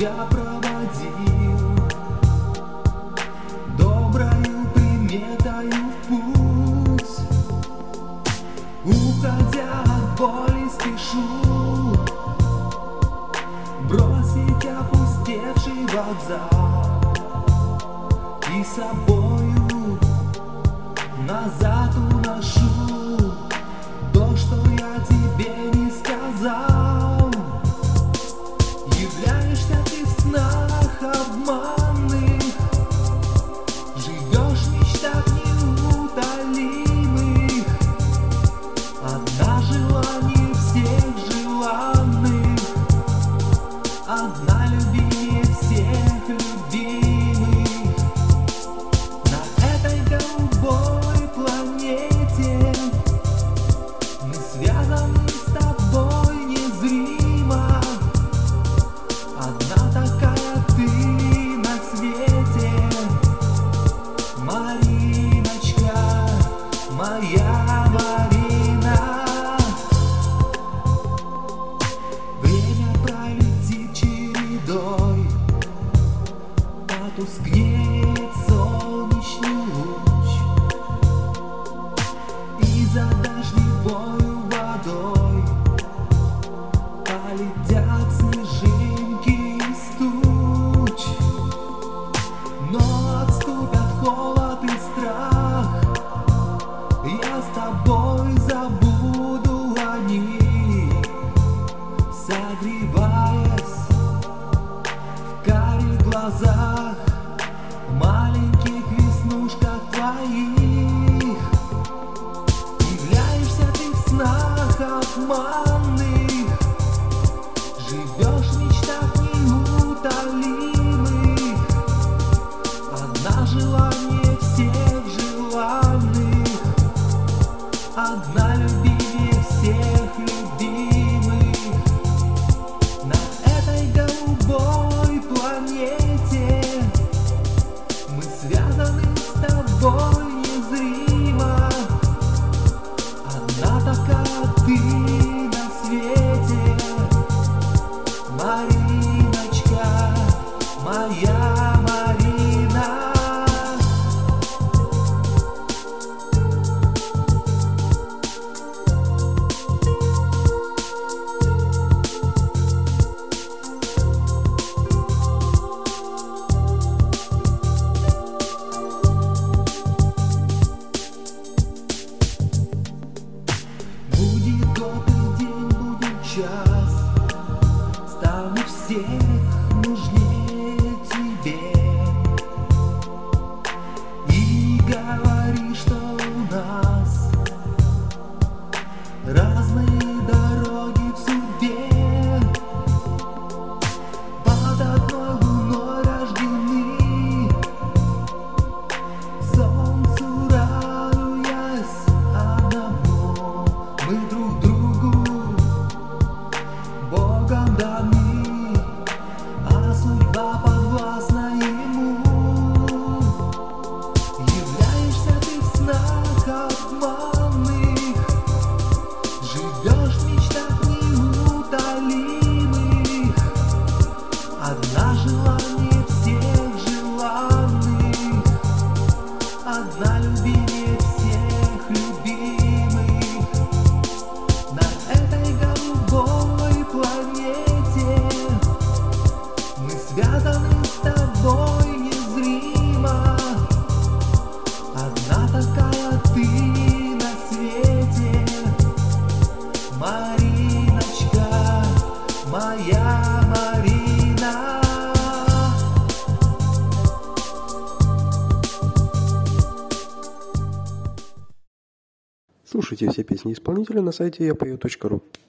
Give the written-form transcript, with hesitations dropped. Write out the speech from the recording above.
тебя проводил, доброю приметою в путь. Уходя от боли спешу бросить опустевший вокзал и с собою назад уношу то, что я тебе не сказал. Являешься ты в снах обманных, живешь в мечтах неутолимых. Одна желание всех желанных, одна любимее всех любимых. На этой голубой планете мы связаны с тобой незримо. Одна такая ты на свете, Мариночка, моя Марина. Время пролетит чередой, потускнеет солнечный луч, и за дождевою водой полетят снежинки из туч. Но отступят холод и страх, я с тобой забуду о них, согреваясь в карих глазах, в маленьких веснушках твоих. Являешься ты в снах обманных, живешь в мечтах неутолимых. Одна желание всех желанных, одна любимее всех любимых. На этой голубой планете мы связаны с тобой незримо. Одна такая ты на свете, Мариночка, моя Марина. Будет год и день, будет час, стану всех нужнее тебе. И говори, что у нас разные дороги в судьбе, под одной луной рождены, солнцу радуясь одному. Мы друг другу Богом даны, а судьба подвластна ему. Являешься ты в снах обманных, живешь в мечтах неутолимых. Одна желание всех желанных, одна любимее всех любимых. На этой голубой планете мы связаны с тобой незримо. Одна такая ты на свете, Мариночка, моя Марина. Слушайте все песни исполнителя на сайте yapою.ru.